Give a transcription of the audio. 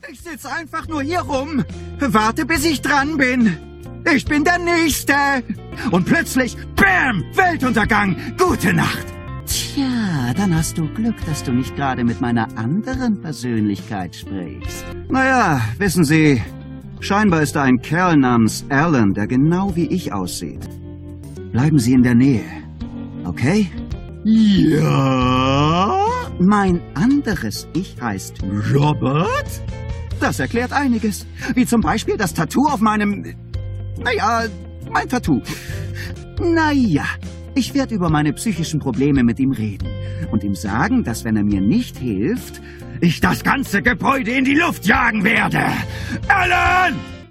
Ich sitze einfach nur hier rum, warte, bis ich dran bin. Ich bin der Nächste. Und plötzlich, bam, Weltuntergang. Gute Nacht. Tja, dann hast du Glück, dass du nicht gerade mit meiner anderen Persönlichkeit sprichst. Naja, wissen Sie, scheinbar ist da ein Kerl namens Alan, der genau wie ich aussieht. Bleiben Sie in der Nähe, okay? Ja? Mein anderes Ich heißt Robert? Das erklärt einiges. Wie zum Beispiel das Tattoo auf meinem... Naja, mein Tattoo. Naja, ich werde über meine psychischen Probleme mit ihm reden und ihm sagen, dass wenn er mir nicht hilft, ich das ganze Gebäude in die Luft jagen werde. Alan!